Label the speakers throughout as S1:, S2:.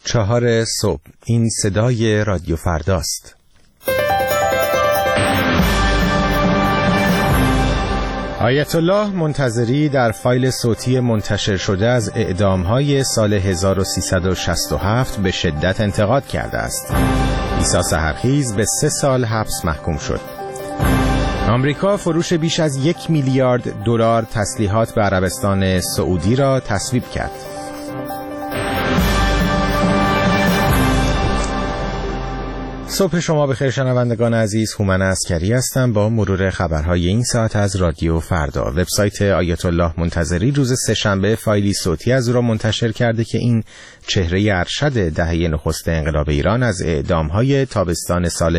S1: 4 صبح. این صدای رادیو فرداست. آیت الله منتظری در فایل صوتی منتشر شده از اعدام‌های سال 1367 به شدت انتقاد کرده است. عیسی سحرخیز به 3 سال حبس محکوم شد. آمریکا فروش بیش از 1 میلیارد دلار تسلیحات به عربستان سعودی را تصویب کرد. صبح شما بخیر شنوندگان عزیز، هومن عسکری هستم با مرور خبرهای این ساعت از رادیو فردا. وبسایت آیت الله منتظری روز سه‌شنبه فایلی صوتی از او را منتشر کرده که این چهره ارشد دهه نخست انقلاب ایران از اعدام‌های تابستان سال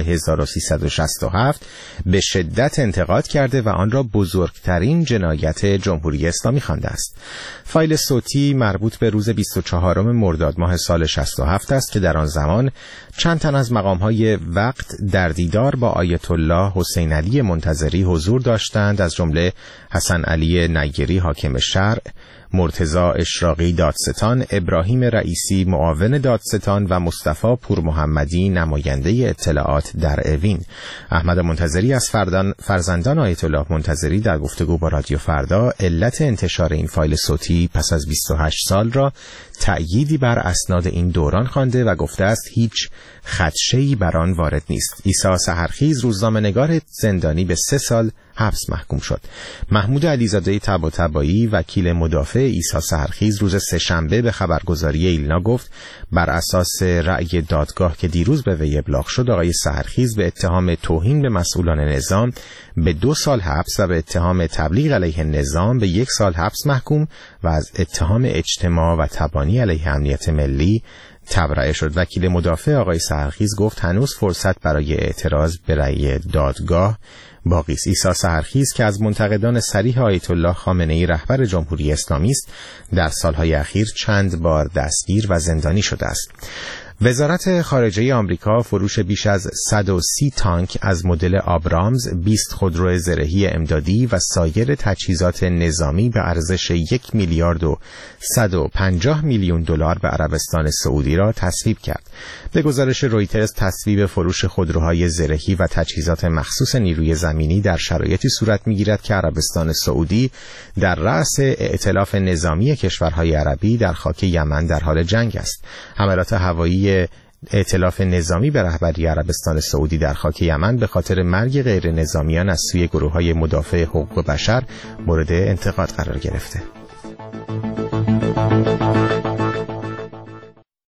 S1: 1367 به شدت انتقاد کرده و آن را بزرگترین جنایت جمهوری اسلامی خوانده است. فایل صوتی مربوط به روز 24 مرداد ماه سال 67 است که در آن زمان چند تن از مقام‌های وقت در دیدار با آیت الله حسین علی منتظری حضور داشتند، از جمله حسن علی نیری حاکم شرع، مرتضی اشراقی دادستان، ابراهیم رئیسی معاون دادستان و مصطفی پور محمدی نماینده اطلاعات در اوین. احمد منتظری از فرزندان آیت الله منتظری در گفتگو با رادیو فردا علت انتشار این فایل صوتی پس از 28 سال را تأییدی بر اسناد این دوران خوانده و گفته است هیچ خدشه‌ای بر آن وارد نیست. عیسی سحرخیز روزنامه‌نگار زندانی به 3 سال حبس محکوم شد. محمود علیزاده طباطبایی وکیل مدافع عیسی سحرخیز روز سه‌شنبه به خبرگزاری ایلنا گفت بر اساس رأی دادگاه که دیروز به وی ابلاغ شد، آقای سحرخیز به اتهام توهین به مسئولان نظام به 2 سال حبس و به اتهام تبلیغ علیه نظام به 1 سال حبس محکوم و از اتهام اجتماع و تبانی علیه امنیت ملی تبرئه شد. وکیل مدافع آقای سحرخیز گفت هنوز فرصت برای اعتراض به رأی دادگاه باقی است. عیسی سحرخیز که از منتقدان صریح آیت الله خامنه‌ای رهبر جمهوری اسلامی است، در سالهای اخیر چند بار دستگیر و زندانی شده است. وزارت خارجه آمریکا فروش بیش از 130 تانک از مدل آبرامز، 20 خودرو زرهی امدادی و سایر تجهیزات نظامی به ارزش 1 میلیارد و 150 میلیون دلار به عربستان سعودی را تصویب کرد. به گزارش رویترز تصویب فروش خودروهای زرهی و تجهیزات مخصوص نیروی زمینی در شرایطی صورت می‌گیرد که عربستان سعودی در رأس ائتلاف نظامی کشورهای عربی در خاک یمن در حال جنگ است. حملات هوایی ائتلاف نظامی به رهبری عربستان سعودی در خاک یمن به خاطر مرگ غیر نظامیان از سوی گروه‌های مدافع حقوق بشر مورد انتقاد قرار گرفته.